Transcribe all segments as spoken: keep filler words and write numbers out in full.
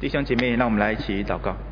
弟兄姐妹，让我们来一起祷告。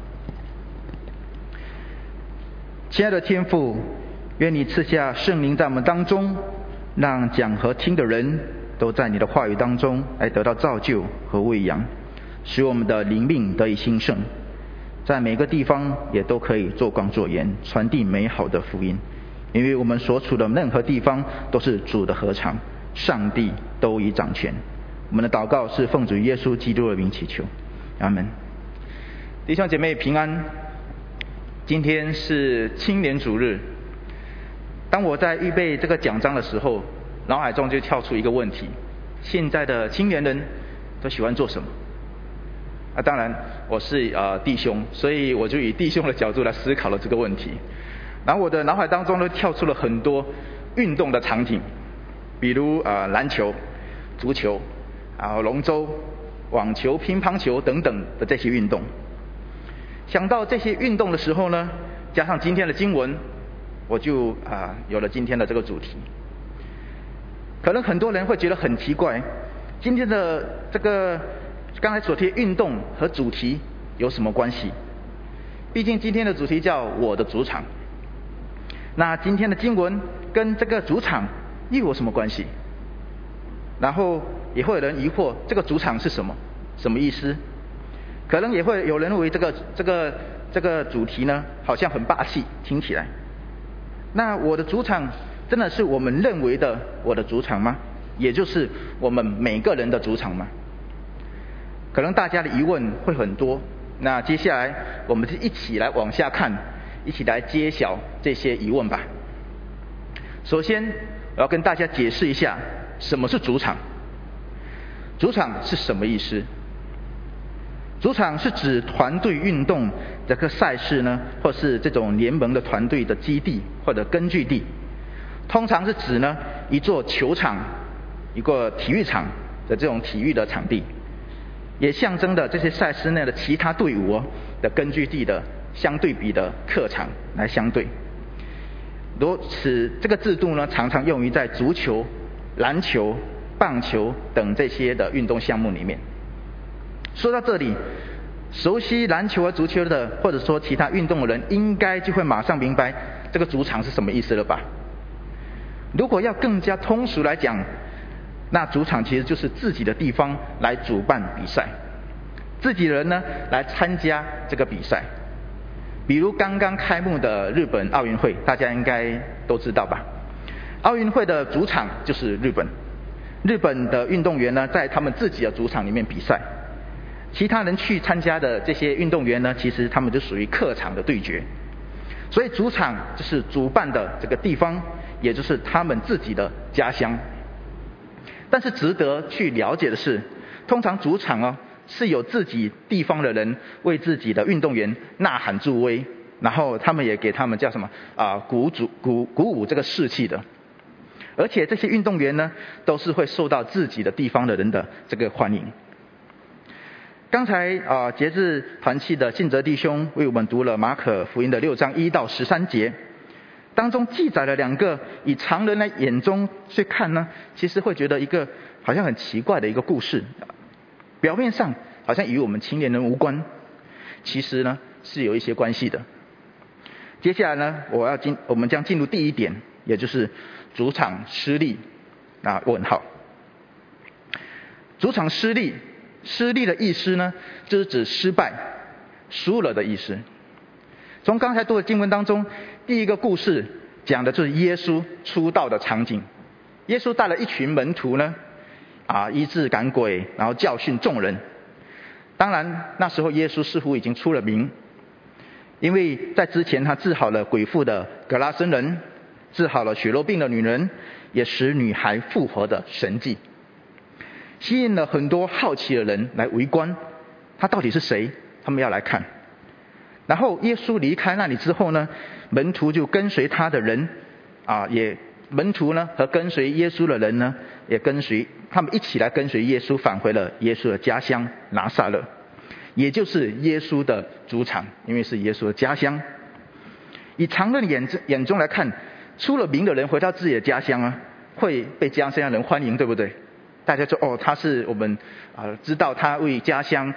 亲爱的天父，愿你赐下圣灵在我们当中，让讲和听的人都在你的话语当中来得到造就和喂养，使我们的灵命得以兴盛，在每个地方也都可以做光做盐，传递美好的福音。因为我们所处的任何地方都是主的禾场，上帝都已掌权。我们的祷告是奉主耶稣基督的名祈求，阿门。弟兄姐妹平安。今天是青年主日。当我在预备这个讲章的时候，脑海中就跳出一个问题：现在的青年人都喜欢做什么？啊，当然我是呃弟兄，所以我就以弟兄的角度来思考了这个问题。然后我的脑海当中呢跳出了很多运动的场景，比如呃篮球、足球、然后龙舟、网球、乒乓球等等的这些运动。想到这些运动的时候呢，加上今天的经文，我就啊、呃、有了今天的这个主题。可能很多人会觉得很奇怪，今天的这个刚才所提的运动和主题有什么关系？毕竟今天的主题叫我的主场。那今天的经文跟这个主场又有什么关系？然后也会有人疑惑，这个主场是什么？什么意思？可能也会有人认为这个这个这个主题呢，好像很霸气，听起来。那我的主场真的是我们认为的我的主场吗？也就是我们每个人的主场吗？可能大家的疑问会很多。那接下来我们就一起来往下看，一起来揭晓这些疑问吧。首先，我要跟大家解释一下什么是主场。主场是什么意思？主场是指团队运动这个赛事呢，或是这种联盟的团队的基地或者根据地，通常是指呢一座球场、一个体育场的这种体育的场地，也象征着这些赛事内的其他队伍哦的根据地的相对比的客场来相对。如此，这个制度呢常常用于在足球、篮球、棒球等这些的运动项目里面。说到这里，熟悉篮球和足球的，或者说其他运动的人，应该就会马上明白这个主场是什么意思了吧？如果要更加通俗来讲，那主场其实就是自己的地方来主办比赛，自己人呢来参加这个比赛。比如刚刚开幕的日本奥运会，大家应该都知道吧？奥运会的主场就是日本，日本的运动员呢在他们自己的主场里面比赛。其他人去参加的这些运动员呢，其实他们就属于客场的对决。所以主场就是主办的这个地方，也就是他们自己的家乡。但是值得去了解的是，通常主场哦是有自己地方的人为自己的运动员呐喊助威，然后他们也给他们叫什么啊、呃、鼓主鼓鼓舞这个士气的。而且这些运动员呢，都是会受到自己的地方的人的这个欢迎。刚才啊、呃，节制团契的信哲弟兄为我们读了马可福音的六章一到十三节，当中记载了两个以常人的眼中去看呢，其实会觉得一个好像很奇怪的一个故事。表面上好像与我们青年人无关，其实呢是有一些关系的。接下来呢，我要进，我们将进入第一点，也就是主场失利啊问号。主场失利。失利的意思呢，就是指失败、输了的意思。从刚才读的经文当中，第一个故事讲的就是耶稣出道的场景。耶稣带了一群门徒呢，啊，医治赶鬼，然后教训众人。当然，那时候耶稣似乎已经出了名，因为在之前他治好了鬼妇的格拉森人，治好了血肉病的女人，也使女孩复活的神迹。吸引了很多好奇的人来围观，他到底是谁？他们要来看。然后耶稣离开那里之后呢，门徒就跟随他的人啊，也门徒呢和跟随耶稣的人呢，也跟随他们一起来跟随耶稣，返回了耶稣的家乡拿撒勒，也就是耶稣的主场，因为是耶稣的家乡。以常人眼眼中来看，出了名的人回到自己的家乡啊，会被家乡人欢迎，对不对？大家说哦，他是我们啊、呃，知道他为家乡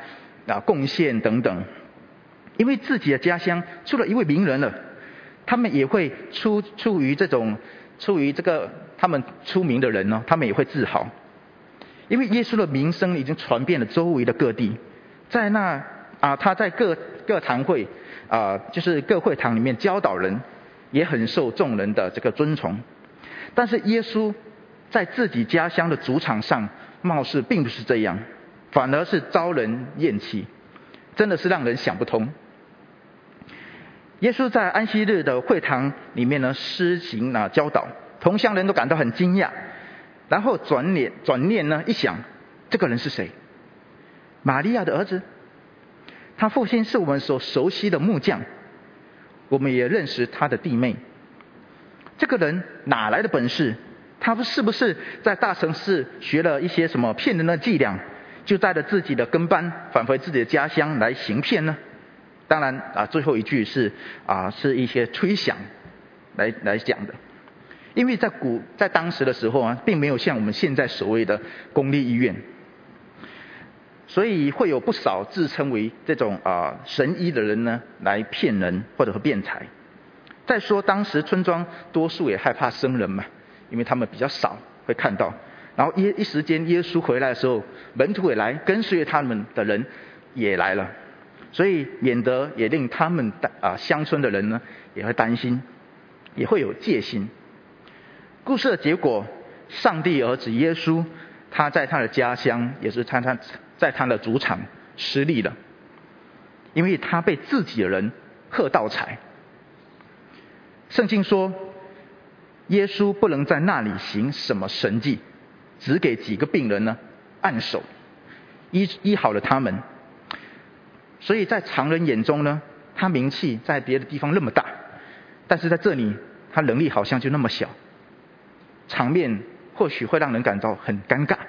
啊贡献等等。因为自己的家乡出了一位名人了，他们也会出出于这种出于这个他们出名的人呢，他们也会自豪。因为耶稣的名声已经传遍了周围的各地，在那啊他在各各堂会啊就是各会堂里面教导人，也很受众人的这个尊崇。但是耶稣在自己家乡的主场上，貌似并不是这样，反而是招人厌弃，真的是让人想不通。耶稣在安息日的会堂里面呢施行啊教导，同乡人都感到很惊讶，然后转念转念呢一想，这个人是谁？玛利亚的儿子，他父亲是我们所熟悉的木匠，我们也认识他的弟妹。这个人哪来的本事？他是不是在大城市学了一些什么骗人的伎俩，就带着自己的跟班返回自己的家乡来行骗呢？当然啊，最后一句是啊，是一些吹响来来讲的。因为在古在当时的时候啊，并没有像我们现在所谓的公立医院，所以会有不少自称为这种啊神医的人呢来骗人或者是辩财。再说当时村庄多数也害怕生人嘛，因为他们比较少会看到。然后一一时间耶稣回来的时候，门徒也来，跟随他们的人也来了，所以免得也令他们啊乡村的人呢也会担心，也会有戒心。故事的结果，上帝儿子耶稣，他在他的家乡，也是他他在他的主场失利了，因为他被自己的人喝倒彩。圣经说，耶稣不能在那里行什么神迹，只给几个病人呢按手，医医好了他们。所以在常人眼中呢，他名气在别的地方那么大，但是在这里他能力好像就那么小，场面或许会让人感到很尴尬。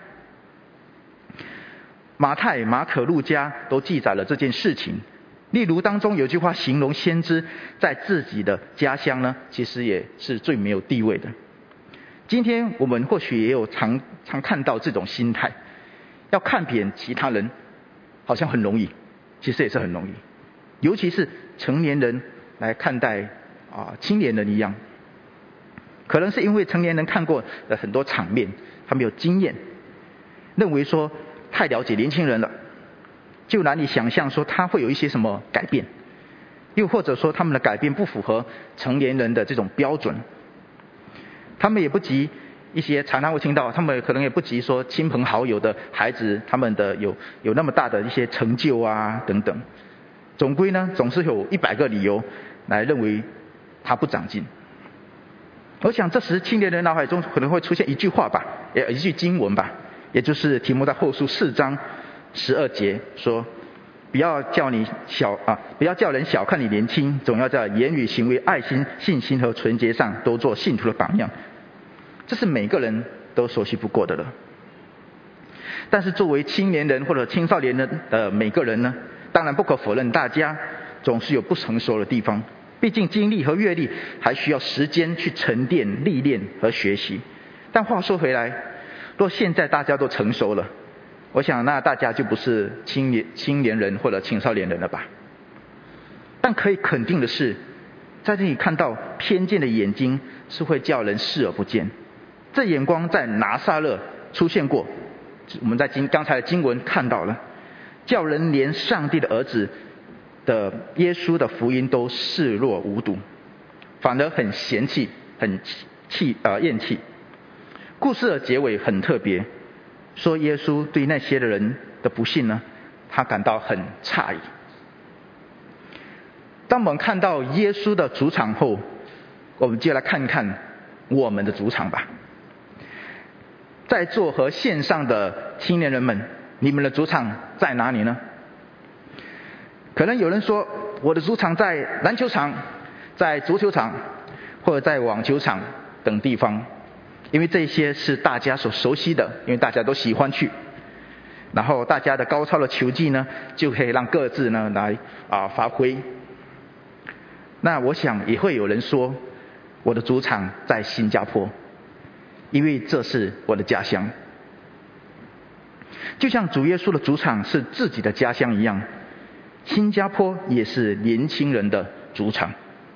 马太、马可、路加都记载了这件事情。例如当中有句话形容先知在自己的家乡呢，其实也是最没有地位的。今天我们或许也有常常看到这种心态，要看扁其他人好像很容易，其实也是很容易，尤其是成年人来看待啊青年人一样。可能是因为成年人看过的很多场面，他们有经验，认为说太了解年轻人了，就难以想象说他会有一些什么改变，又或者说他们的改变不符合成年人的这种标准。他们也不及一些常常会听到，他们可能也不及说亲朋好友的孩子，他们的有有那么大的一些成就啊等等。总归呢，总是有一百个理由来认为他不长进。我想这时青年人脑海中可能会出现一句话吧，也一句经文吧，也就是提摩太后书四章十二节说，不要叫你小啊，不要叫人小看你年轻，总要在言语、行为、爱心、信心和纯洁上都做信徒的榜样。这是每个人都熟悉不过的了。但是作为青年人或者青少年人的每个人呢，当然不可否认，大家总是有不成熟的地方。毕竟经历和阅历还需要时间去沉淀、历练和学习。但话说回来，若现在大家都成熟了，我想那大家就不是青年青年人或者青少年人了吧。但可以肯定的是，在这里看到偏见的眼睛是会叫人视而不见。这眼光在拿撒勒出现过，我们在经刚才的经文看到了，叫人连上帝的儿子的耶稣的福音都视若无睹，反而很嫌弃、很气呃厌弃。故事的结尾很特别，说耶稣对那些的人的不幸呢，他感到很诧异。当我们看到耶稣的主场后，我们就来看看我们的主场吧。在座和线上的青年人们，你们的主场在哪里呢？可能有人说，我的主场在篮球场、在足球场或者在网球场等地方，因为这些是大家所熟悉的，因为大家都喜欢去，然后大家的高超的球技呢，就可以让各自呢来啊发挥。那我想也会有人说，我的主场在新加坡，因为这是我的家乡。 就像主耶稣的主场是自己的家乡一样，新加坡也是年轻人的主场。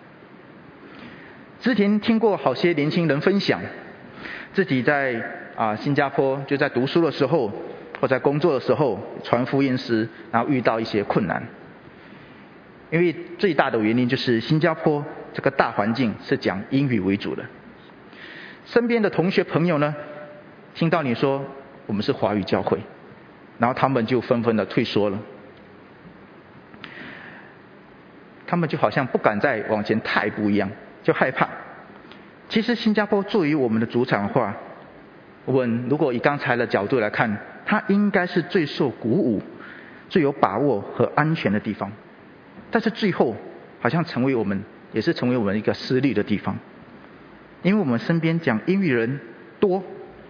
之前听过好些年轻人分享，自己在啊新加坡就在读书的时候，或在工作的时候传福音时，然后遇到一些困难。因为最大的原因就是新加坡这个大环境是讲英语为主的。身边的同学朋友呢，听到你说我们是华语教会，然后他们就纷纷的退缩了。他们就好像不敢再往前踏一步一样，就害怕。其实新加坡作为我们的主场的话，我们如果以刚才的角度来看，它应该是最受鼓舞、最有把握和安全的地方。但是最后好像成为我们也是成为我们一个失利的地方，因为我们身边讲英语人多，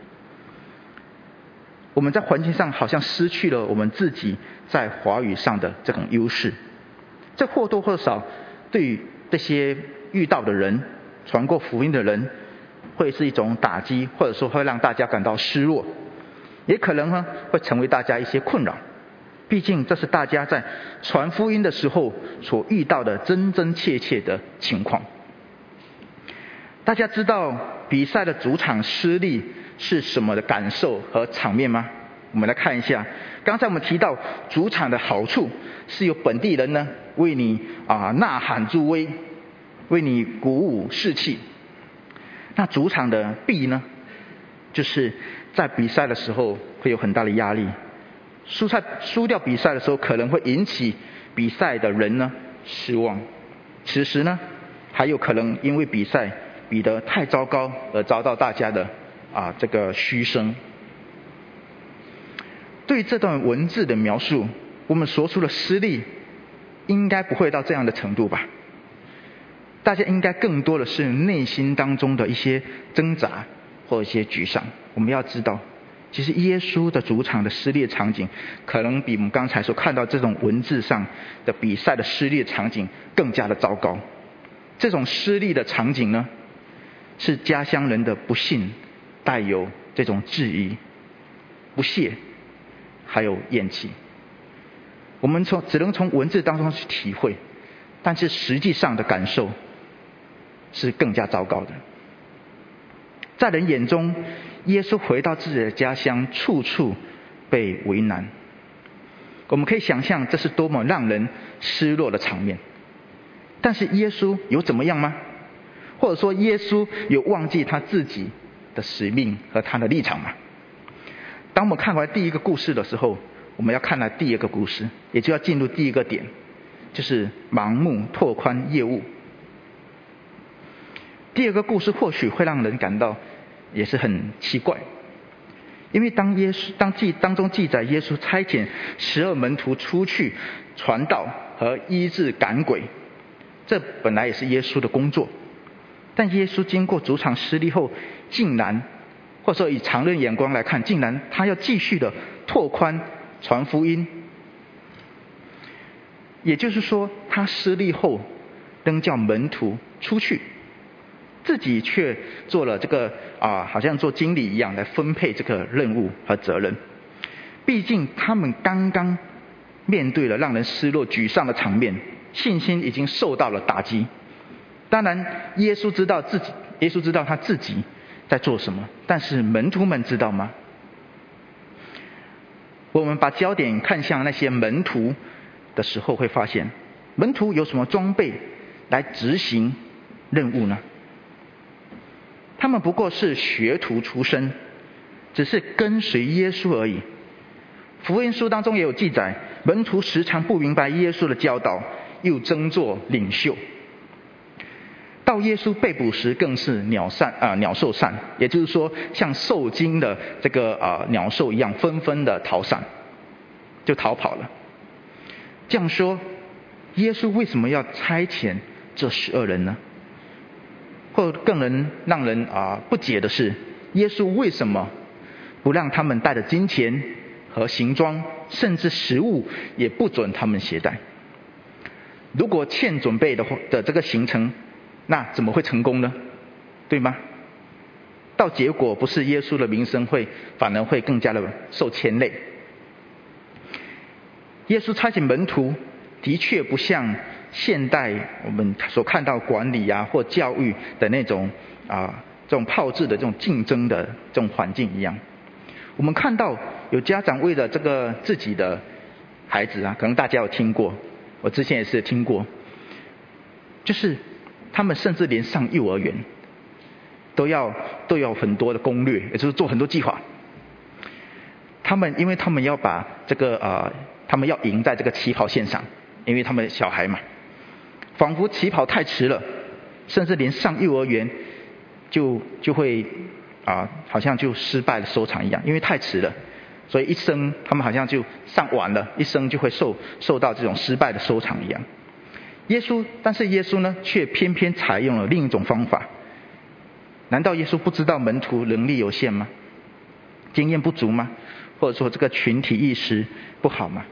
我们在环境上好像失去了我们自己在华语上的这种优势。这或多或少对于这些遇到的人、传过福音的人会是一种打击，或者说会让大家感到失落，也可能呢会成为大家一些困扰。毕竟这是大家在传福音的时候所遇到的真真切切的情况。大家知道比赛的主场失利是什么的感受和场面吗？我们来看一下，刚才我们提到主场的好处是有本地人呢为你啊呐喊助威，为你鼓舞士气。那主场的弊呢，就是在比赛的时候会有很大的压力。输赛输掉比赛的时候，可能会引起比赛的人呢失望。此时呢，还有可能因为比赛比得太糟糕而遭到大家的啊这个嘘声。对这段文字的描述，我们所说的失利，应该不会到这样的程度吧？大家应该更多的是内心当中的一些挣扎或一些沮丧。我们要知道，其实耶稣的主场的失利场景，可能比我们刚才所看到这种文字上的比赛的失利场景更加的糟糕。这种失利的场景呢，是家乡人的不信，带有这种质疑、不屑，还有厌弃。我们从只能从文字当中去体会，但是实际上的感受是更加糟糕的。在人眼中，耶稣回到自己的家乡，处处被为难。我们可以想象这是多么让人失落的场面。但是耶稣有怎么样吗？或者说耶稣有忘记他自己的使命和他的立场吗？当我们看完第一个故事的时候，我们要看来第二个故事，也就要进入第一个点，就是盲目拓宽业务。第二个故事或许会让人感到也是很奇怪，因为当耶稣当记当中记载耶稣差遣十二门徒出去传道和医治赶鬼，这本来也是耶稣的工作。但耶稣经过主场失利后，竟然或者说以常人眼光来看，竟然他要继续的拓宽传福音。也就是说，他失利后仍叫门徒出去，自己却做了这个啊，好像做经理一样来分配这个任务和责任。毕竟他们刚刚面对了让人失落沮丧的场面，信心已经受到了打击。当然耶稣知道自己耶稣知道他自己在做什么，但是门徒们知道吗？我们把焦点看向那些门徒的时候，会发现门徒有什么装备来执行任务呢？他们不过是学徒出身，只是跟随耶稣而已。福音书当中也有记载，门徒时常不明白耶稣的教导，又争做领袖。到耶稣被捕时，更是鸟散啊、呃、鸟兽散，也就是说，像受惊的这个啊、呃、鸟兽一样，纷纷的逃散，就逃跑了。这样说，耶稣为什么要差遣这十二人呢？或更能让人啊、呃、不解的是，耶稣为什么不让他们带着金钱和行装，甚至食物也不准他们携带？如果欠准备的的这个行程，那怎么会成功呢？对吗？到结果不是耶稣的名声会反而会更加的受牵累， 耶稣差遣门徒的确不像现代我们所看到管理啊或教育的那种啊这种炮制的这种竞争的这种环境一样。我们看到有家长为了这个自己的孩子啊，可能大家有听过，我之前也是听过，就是他们甚至连上幼儿园都要都有很多的攻略，也就是做很多计划。他们因为他们要把这个呃，他们要赢在这个起跑线上，因为他们小孩嘛，仿佛起跑太迟了，甚至连上幼儿园就就会啊、呃，好像就失败的收场一样，因为太迟了，所以一生他们好像就上晚了，一生就会受受到这种失败的收场一样。耶稣，但是耶稣呢，却偏偏采用了另一种方法。难道耶稣不知道门徒能力有限吗？经验不足吗？或者说这个群体意识不好吗？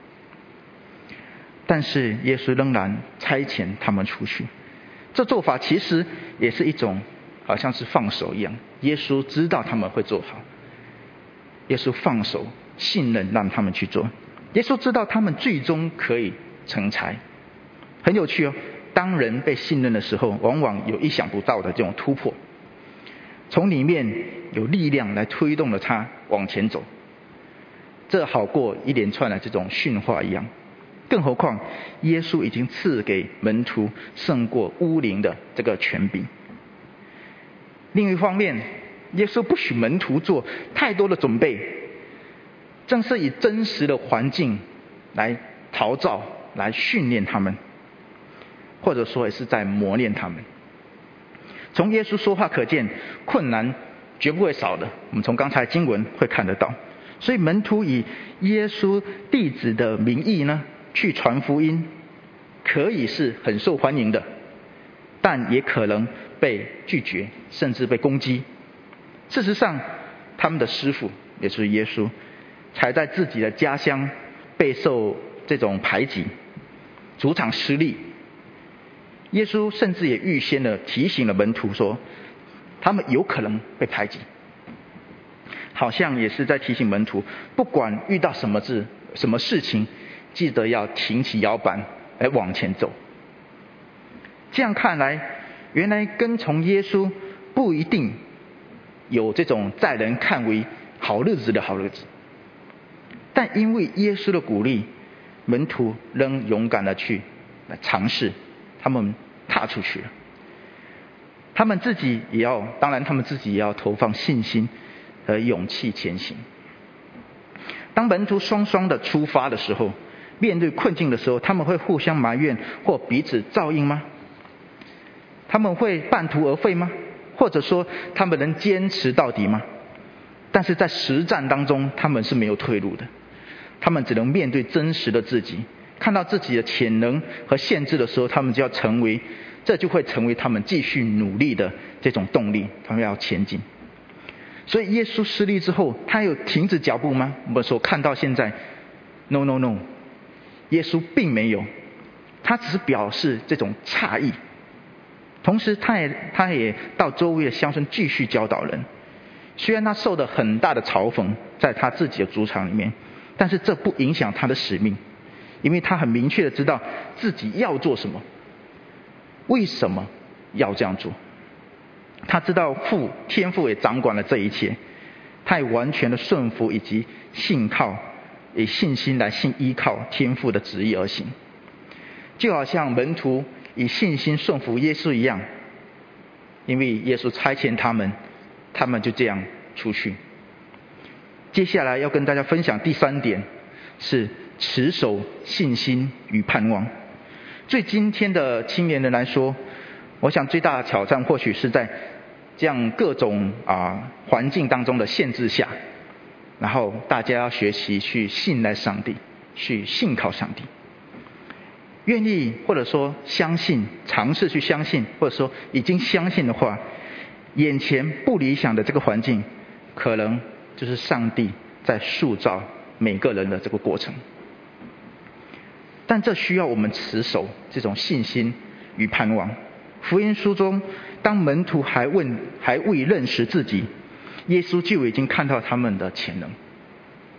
但是耶稣仍然差遣他们出去。这做法其实也是一种好像是放手一样。耶稣知道他们会做好，耶稣放手信任让他们去做。耶稣知道他们最终可以成才。很有趣哦，当人被信任的时候，往往有意想不到的这种突破，从里面有力量来推动了他往前走。这好过一连串的这种训话一样。更何况耶稣已经赐给门徒胜过污灵的这个权柄。另一方面，耶稣不许门徒做太多的准备，正是以真实的环境来陶造，来训练他们，或者说也是在磨练他们。从耶稣说话可见，困难绝不会少的，我们从刚才经文会看得到。所以门徒以耶稣弟子的名义呢去传福音，可以是很受欢迎的，但也可能被拒绝，甚至被攻击。事实上，他们的师父也就是耶稣，才在自己的家乡备受这种排挤，主场失利。耶稣甚至也预先的提醒了门徒说，他们有可能被排挤，好像也是在提醒门徒，不管遇到什么事什么事情，记得要挺起腰板来往前走。这样看来，原来跟从耶稣不一定有这种在人看为好日子的好日子，但因为耶稣的鼓励，门徒仍勇敢的去来尝试，他们踏出去了。他们自己也要，当然他们自己也要投放信心和勇气前行。当门徒双双的出发的时候，面对困境的时候，他们会互相埋怨或彼此照应吗？他们会半途而废吗？或者说他们能坚持到底吗？但是在实战当中，他们是没有退路的，他们只能面对真实的自己，看到自己的潜能和限制的时候，他们就要成为，这就会成为他们继续努力的这种动力，他们要前进。所以耶稣失利之后，他有停止脚步吗？我们所看到现在 no no no， 耶稣并没有，他只是表示这种诧异，同时他也他也到周围的乡村继续教导人。虽然他受了很大的嘲讽在他自己的主场里面，但是这不影响他的使命，因为他很明确的知道自己要做什么，为什么要这样做。他知道父天父也掌管了这一切，他也完全的顺服以及信靠，以信心来信依靠天父的旨意而行。就好像门徒以信心顺服耶稣一样，因为耶稣差遣他们，他们就这样出去。接下来要跟大家分享第三点，是持守信心与盼望。对今天的青年人来说，我想最大的挑战或许是在这样各种啊环境当中的限制下，然后大家要学习去信赖上帝，去信靠上帝，愿意或者说相信，尝试去相信，或者说已经相信的话，眼前不理想的这个环境，可能就是上帝在塑造每个人的这个过程。但这需要我们持守这种信心与盼望。福音书中，当门徒还问还未认识自己，耶稣就已经看到他们的潜能。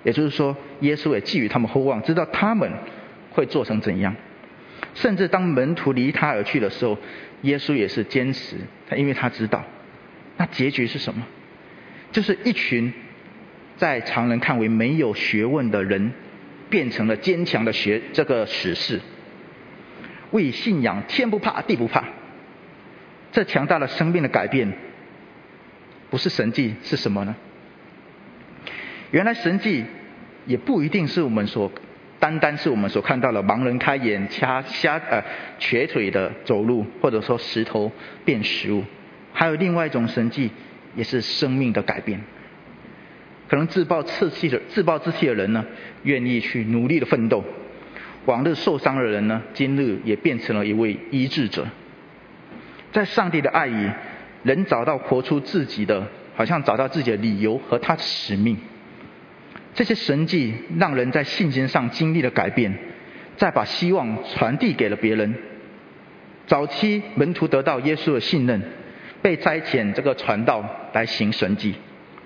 也就是说，耶稣也寄予他们厚望，知道他们会做成怎样。甚至当门徒离他而去的时候，耶稣也是坚持，因为他知道，那结局是什么？就是一群在常人看为没有学问的人，变成了坚强的学这个史士，为信仰天不怕地不怕。这强大的生命的改变，不是神迹是什么呢？原来神迹也不一定是我们所单单是我们所看到的盲人开眼、瞎瞎呃瘸腿的走路，或者说石头变食物。还有另外一种神迹，也是生命的改变。可能自暴自弃的自暴自弃的人呢，愿意去努力的奋斗；往日受伤的人呢，今日也变成了一位医治者。在上帝的爱里，人找到活出自己的，好像找到自己的理由和他的使命。这些神迹让人在信心上经历了改变，再把希望传递给了别人。早期门徒得到耶稣的信任，被差遣这个传道来行神迹，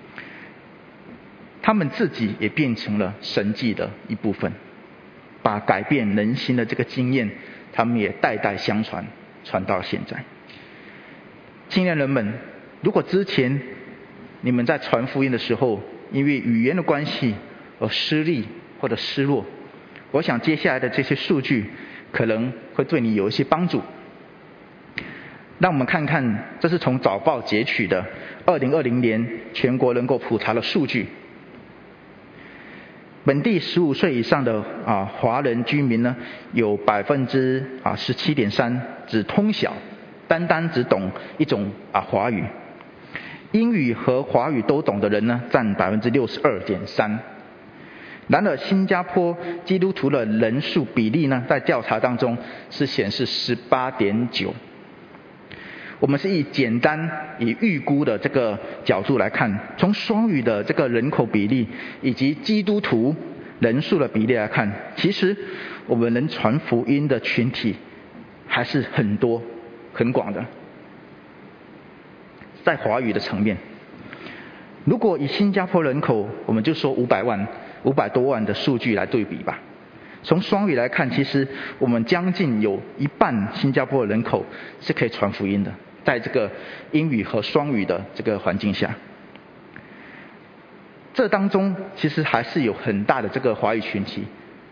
他们自己也变成了神迹的一部分，把改变人心的这个经验，他们也代代相传，传到现在。青年人们，如果之前你们在传福音的时候，因为语言的关系而失利或者失落，我想接下来的这些数据可能会对你有一些帮助。让我们看看，这是从早报截取的二零二零年全国人口普查的数据。本地十五岁以上的啊华人居民呢，有百分之啊十七点三只通晓，单单只懂一种啊华语。英语和华语都懂的人呢，占百分之六十二点三。然而，新加坡基督徒的人数比例呢，在调查当中是显示十八点九。我们是以简单以预估的这个角度来看，从双语的这个人口比例以及基督徒人数的比例来看，其实我们能传福音的群体还是很多很广的。在华语的层面，如果以新加坡人口，我们就说五百万、五百多万的数据来对比吧。从双语来看，其实我们将近有一半新加坡的人口是可以传福音的，在这个英语和双语的这个环境下，这当中其实还是有很大的这个华语群体。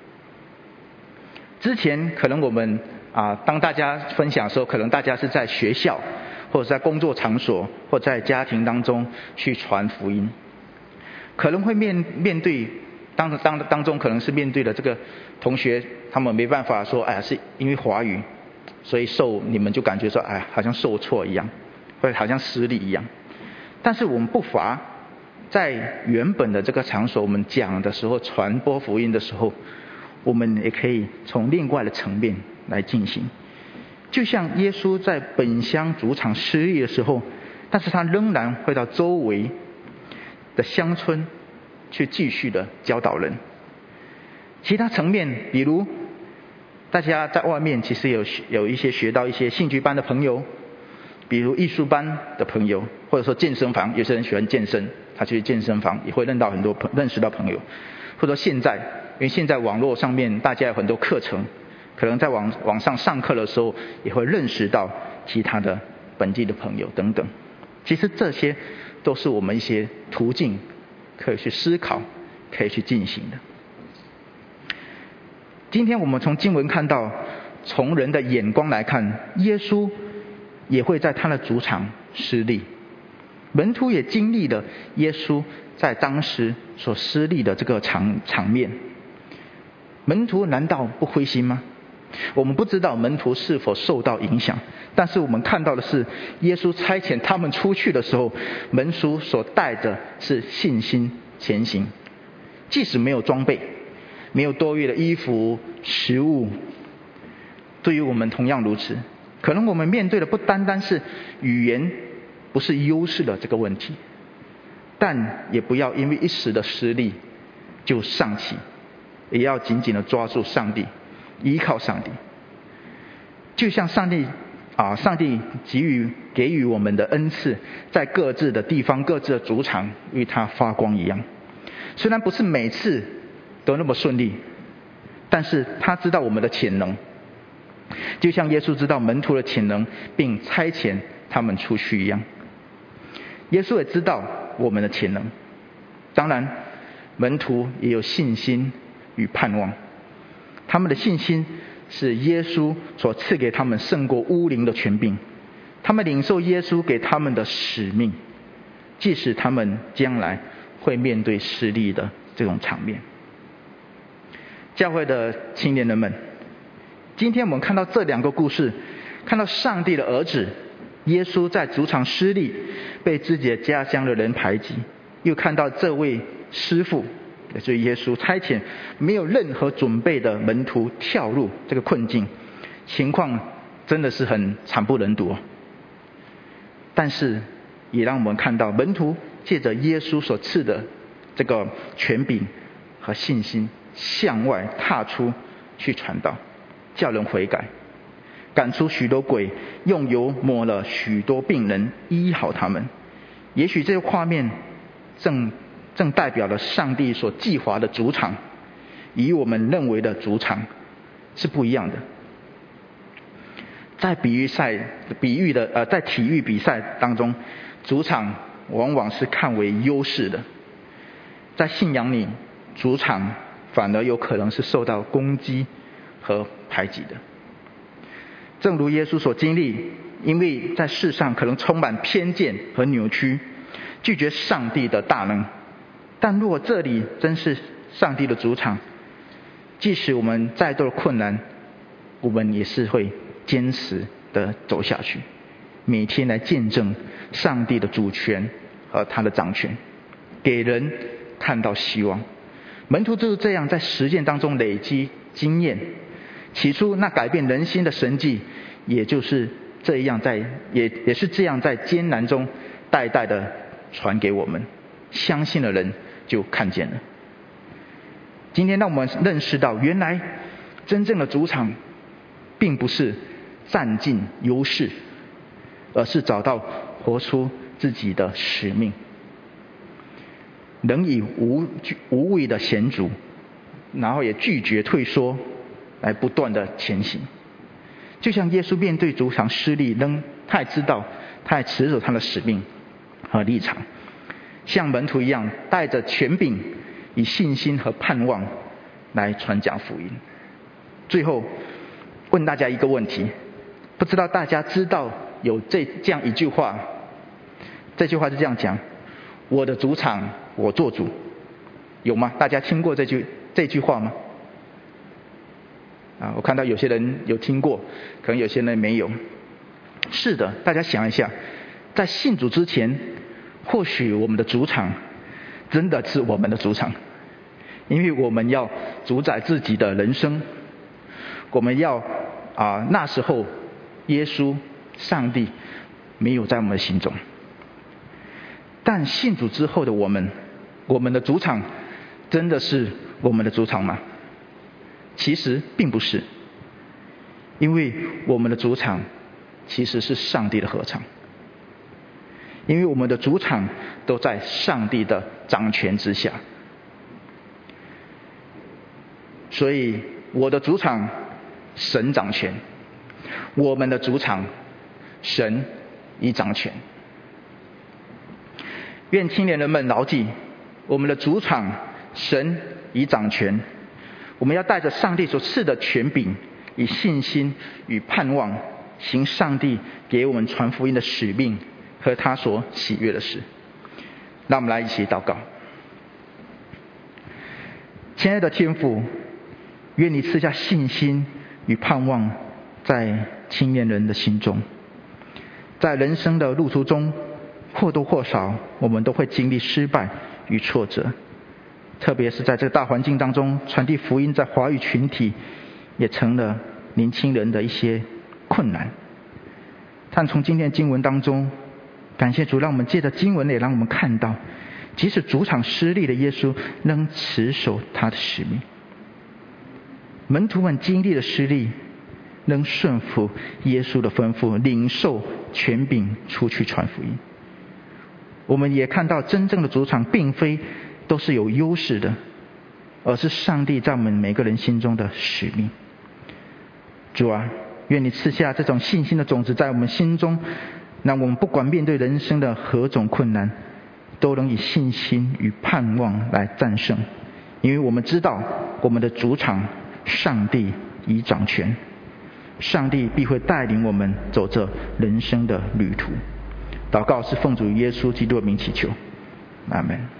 之前可能我们啊，当大家分享的时候，可能大家是在学校，或者在工作场所，或在家庭当中去传福音，可能会面面对当当当中可能是面对的这个同学，他们没办法说，哎呀，是因为华语，所以受你们就感觉说，哎，好像受挫一样，或者好像失利一样。但是我们不乏在原本的这个场所，我们讲的时候，传播福音的时候，我们也可以从另外的层面来进行。就像耶稣在本乡主场失利的时候，但是他仍然会到周围的乡村去继续的教导人。其他层面，比如大家在外面其实有有一些学到一些兴趣班的朋友，比如艺术班的朋友，或者说健身房，有些人喜欢健身，他去健身房也会认到很多认识到朋友，或者说现在，因为现在网络上面大家有很多课程，可能在网网上上课的时候，也会认识到其他的本地的朋友等等。其实这些都是我们一些途径可以去思考，可以去进行的。今天我们从经文看到，从人的眼光来看，耶稣也会在他的主场失利，门徒也经历了耶稣在当时所失利的这个场场面。门徒难道不灰心吗？我们不知道门徒是否受到影响，但是我们看到的是，耶稣差遣他们出去的时候，门徒所带的是信心前行。即使没有装备，没有多余的衣服、食物，对于我们同样如此。可能我们面对的不单单是语言不是优势的这个问题，但也不要因为一时的失利就丧气，也要紧紧的抓住上帝，依靠上帝。就像上帝啊，上帝给予给予我们的恩赐，在各自的地方、各自的主场为他发光一样。 虽然不是每次都那么顺利，但是他知道我们的潜能，就像耶稣知道门徒的潜能，并差遣他们出去一样。耶稣也知道我们的潜能，当然门徒也有信心与盼望。他们的信心是耶稣所赐给他们胜过污灵的权柄，他们领受耶稣给他们的使命，即使他们将来会面对失利的这种场面。教会的青年人们，今天我们看到这两个故事，看到上帝的儿子耶稣在主场失利，被自己的家乡的人排挤，又看到这位师父，也就是耶稣差遣没有任何准备的门徒跳入这个困境，情况真的是很惨不忍睹。但是也让我们看到门徒借着耶稣所赐的这个权柄和信心，向外踏出去传道，叫人悔改，赶出许多鬼，用油抹了许多病人，医好他们。也许这个画面正正代表了上帝所计划的主场，与我们认为的主场是不一样的。在比喻赛比喻的呃，在体育比赛当中，主场往往是看为优势的；在信仰里，主场反而有可能是受到攻击和排挤的。正如耶稣所经历，因为在世上可能充满偏见和扭曲，拒绝上帝的大能。但如果这里真是上帝的主场，即使我们再多的困难，我们也是会坚持的走下去，每天来见证上帝的主权和他的掌权，给人看到希望。门徒就是这样在实践当中累积经验，起初那改变人心的神迹，也就是这样在也也是这样在艰难中代代的传给我们，相信的人就看见了。今天让我们认识到，原来真正的主场并不是占尽优势，而是找到活出自己的使命，能以无无畏的险阻，然后也拒绝退缩，来不断的前行。就像耶稣面对主场失利，仍他也知道，他也持守他的使命和立场，像门徒一样，带着权柄，以信心和盼望来传讲福音。最后问大家一个问题，不知道大家知道有这这样一句话，这句话是这样讲：我的主场我做主，有吗？大家听过这句这句话吗？啊，我看到有些人有听过，可能有些人没有。是的，大家想一下，在信主之前，或许我们的主场真的是我们的主场，因为我们要主宰自己的人生，我们要啊，那时候耶稣上帝没有在我们的心中。但信主之后的我们，我们的主场真的是我们的主场吗？其实并不是，因为我们的主场其实是上帝的合场，因为我们的主场都在上帝的掌权之下。所以我的主场神掌权，我们的主场神已掌权。愿青年人们牢记，我们的主场神已掌权，我们要带着上帝所赐的权柄，以信心与盼望行上帝给我们传福音的使命和他所喜悦的事。让我们来一起祷告。亲爱的天父，愿你赐下信心与盼望在青年人的心中。在人生的路途中，或多或少我们都会经历失败与挫折，特别是在这个大环境当中，传递福音在华语群体也成了年轻人的一些困难。但从今天的经文当中，感谢主，让我们借着经文也让我们看到，即使主场失利的耶稣仍持守他的使命。门徒们经历了失利，仍顺服耶稣的吩咐，领受权柄出去传福音。我们也看到真正的主场并非都是有优势的，而是上帝在我们每个人心中的使命。主啊，愿你赐下这种信心的种子在我们心中，让我们不管面对人生的何种困难，都能以信心与盼望来战胜，因为我们知道我们的主场上帝已掌权，上帝必会带领我们走这人生的旅途。祷告是奉主耶稣基督的名祈求，阿们。